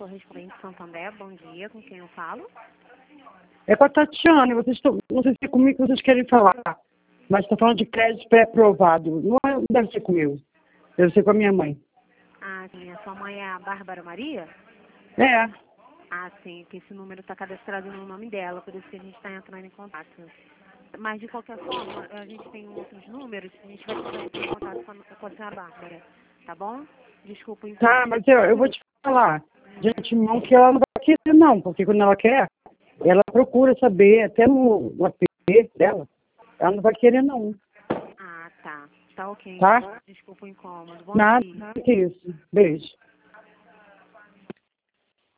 correspondente Santander, bom dia, com quem eu falo? É com a Tatiana, não sei se é comigo que vocês querem falar, mas está falando de crédito pré-aprovado. Não deve ser comigo, deve ser com a minha mãe. Ah, sim, a sua mãe é a Bárbara Maria? É, Ah, sim, que esse número está cadastrado no nome dela, por isso que a gente está entrando em contato. Mas, de qualquer forma, a gente tem outros números, a gente vai tentar entrar em contato com a senhora Bárbara, tá bom? Desculpa, então. tá, mas eu vou te falar de antemão que ela não vai querer não, porque quando ela quer, ela procura saber, até no app dela, ela não vai querer não, Ah, tá. Tá ok. tá? Desculpa o incômodo. Bom Nada dia. que isso. Beijo.